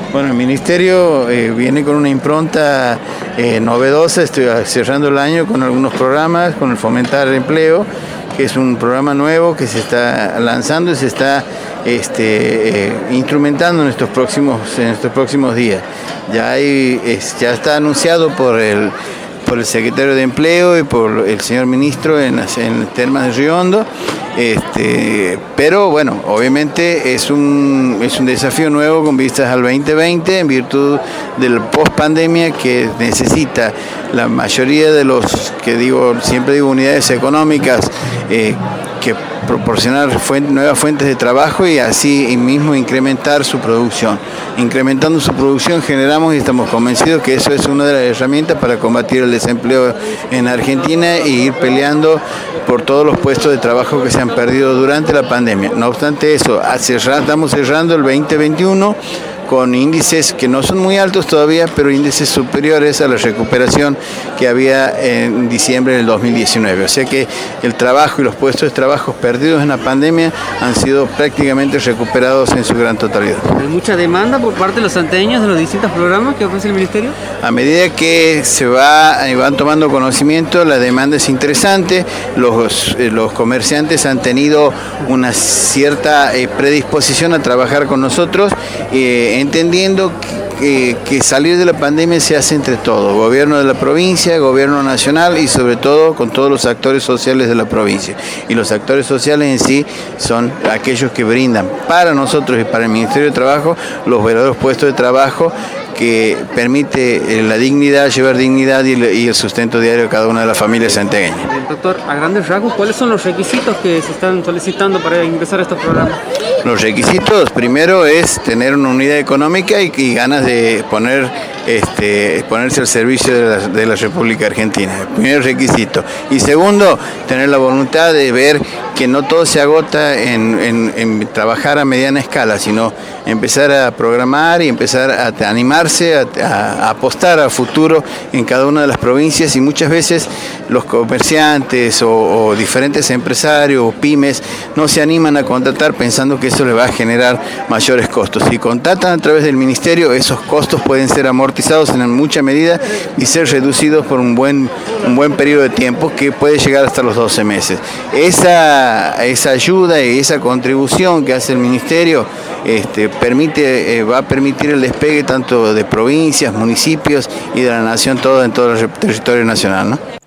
Bueno, el Ministerio viene con una impronta novedosa. Estoy cerrando el año con algunos programas, con el Fomentar Empleo, que es un programa nuevo que se está lanzando y se está instrumentando en estos próximos días. Ya está anunciado por el secretario de Empleo y por el señor ministro en Termas de Río Hondo. Pero bueno, obviamente es un desafío nuevo con vistas al 2020 en virtud del post-pandemia que necesita la mayoría de los, siempre digo, unidades económicas que proporcionar nuevas fuentes de trabajo y así mismo incrementar su producción. Incrementando su producción generamos y estamos convencidos que eso es una de las herramientas para combatir el desempleo en Argentina e ir peleando por todos los puestos de trabajo que se han perdido durante la pandemia. No obstante eso, estamos cerrando el 2021 con índices que no son muy altos todavía, pero índices superiores a la recuperación que había en diciembre del 2019. O sea que el trabajo y los puestos de trabajo perdidos en la pandemia han sido prácticamente recuperados en su gran totalidad. ¿Hay mucha demanda por parte de los santiagueños de los distintos programas que ofrece el Ministerio? A medida que van tomando conocimiento, la demanda es interesante. Los comerciantes han tenido una cierta predisposición a trabajar con nosotros, entendiendo que salir de la pandemia se hace entre todos, gobierno de la provincia, gobierno nacional y sobre todo con todos los actores sociales de la provincia. Y los actores sociales en sí son aquellos que brindan para nosotros y para el Ministerio de Trabajo los verdaderos puestos de trabajo que permite la dignidad, llevar dignidad y el sustento diario de cada una de las familias santiagueñas. Doctor, a grandes rasgos, ¿cuáles son los requisitos que se están solicitando para ingresar a estos programas? Los requisitos, primero es tener una unidad económica y ganas de ponerse al servicio de la República Argentina. Primer requisito. Y segundo, tener la voluntad de ver que no todo se agota en trabajar a mediana escala, sino empezar a programar y empezar a animarse, a apostar a futuro en cada una de las provincias. Y muchas veces los comerciantes o diferentes empresarios o pymes no se animan a contratar pensando que eso les va a generar mayores costos. Si contratan a través del Ministerio, esos costos pueden ser amortizados en mucha medida y ser reducidos por un buen periodo de tiempo que puede llegar hasta los 12 meses. Esa ayuda y esa contribución que hace el Ministerio va a permitir el despegue tanto de provincias, municipios y de la nación en todo el territorio nacional, ¿no?